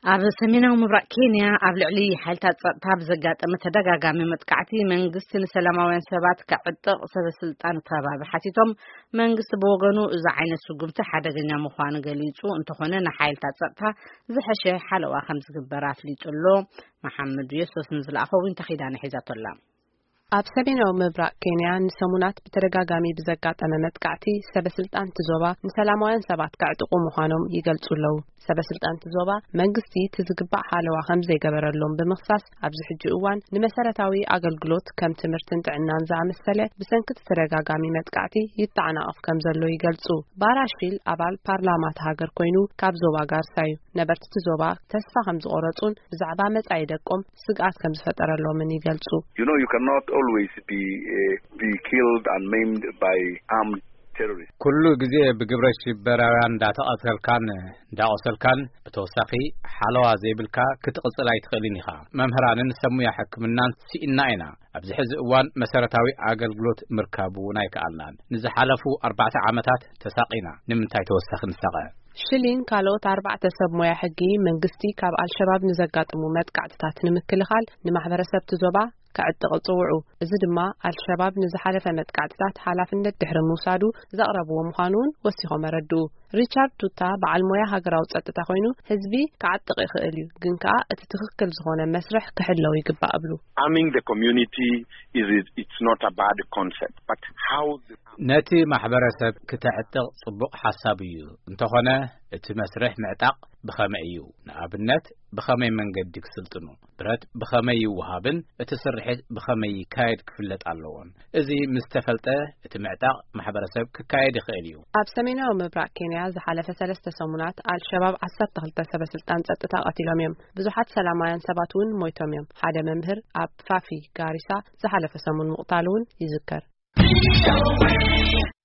ኣብ ሰሜናዊ ምብራቅ ኬንያ ኣብ ልዕሊ ሓይልታት ጸጥታ ብዘጋጠመ ተደጋጋሚ መጥቃዕቲ መንግስቲ ንሰላማውያን ሰባት ከዕጥቕ ሰበስልጣን ከባቢ ሓቲቶም መንግስቲ ብወገኑ እዚ ዓይነት ስጉምቲ ሓደገኛ ምዃኑ ገሊጹ እንተኾነ ንሓይልታት ጸጥታ ዝሐሸ ሓለዋ ከም ዝግበር ኣፍሊጡሎ መሐመድ የሱስ ንዝለኣኸው ተኺዳነ ሒዛቶላ ኣብ ሰሜናዊ ምብራቅ ኬንያ ንሰሙናት ብተደጋጋሚ ብዘጋጠመ መጥቃዕቲ ሰበስልጣን ትዞባ ንሰላማውያን ሰባት ከዕጥቁ ምዃኖም ይገልጹለው ሰበስልጣን ትዞባ መንግስቲ ትዝግባእ ሓለዋ ከም ዘይገበረሎም ብምኽሳስ ኣብዚ ሕጂ እዋን ንመሰረታዊ አገልግሎት ከም ትምህርትን ጥዕናን ዝኣመሰለ ብሰንኪ ተደጋጋሚ መጥቃዕቲ ይተዓናቐፍ ከም ዘሎ ይገልጹ ባራሽቪል ኣባል ፓርላማት ሃገር ኮይኑ ካብ ዞባ ጋርሳዩ ነበርቲ ትዞባ ተስፋ ከም ዝቆረጹን ብዛዕባ መጻኢ ደቆም ስግኣት ከም ዝፈጠረሎምን ይገልጹ You cannot always be killed and maimed by armed terrorists. كل جزء بجبرش براوان داتا أصلكان دا أصلكان بتوسخي حلوة زي بالكا كتقص لا يتخليني خا ممهران سمويا حكمنا سئناينا أبز حز وان مسارتاوي عقل جلوت مركبو نايك ألنان نزحلفو 4 عامات تساقينا نمتاي توسخ نساقه شلين كالوت 4 سب مويا حقي منغستي كاب الشباب نزقاطمو متقعتات نمكلخال نمحبرسب تزوبا كعتق صوعو እዚ ድማ አልሸባብ ንዝሓለፈ መጥቃዕትታት ሓላፍነት ድሕሪ ምውሳዱ ዘቕረብዎ ምዃኑን ወሲኾም ረዱ ሪቻርድ ቱታ በዓል ሞያ ሃገራዊ ጸጥታ ኮይኑ ህዝቢ ከዓጥቕ ይኽእል እዩ ግን ከኣ እቲ ትክክል ዝኾነ መስርሕ ክሕለው ይግባእ ብሉ Arming the community it's not a bad concept but how ነቲ ማሕበረሰብ ከተዕጥቕ ጽቡቕ ሓሳብ እዩ እንተኾነ እቲ መስርሕ ምዕጣቕ ብኸመይ እዩ ንኣብነት ብኸመይ መንገዲ ክስልጥኑ ብረት ብኸመይ ይወሃብን እቲ ስርሒት ብኸመይ ካይድ ክፍለጥ ኣለዎን እዚ ምስተፈልጠ እቲ ምዕጣቕ ማሕበረሰብ ክካየድ ይኽእል እዩ ኣብ ሰሜናዊ ምብራቅ ኬንያ ዝሓለፈ 3 ሰሙናት አልሸባብ 12 ሰበስልጣን ጸጥታ ቀቲሎም እዮም ብዙሓት ሰላማውያን ሰባት እውን ሞይቶም እዮም ሓደ መምህር ኣብ ፋፊ ጋሪሳ ዝሓለፈ ሰሙን ምቕታሉን ይዝከር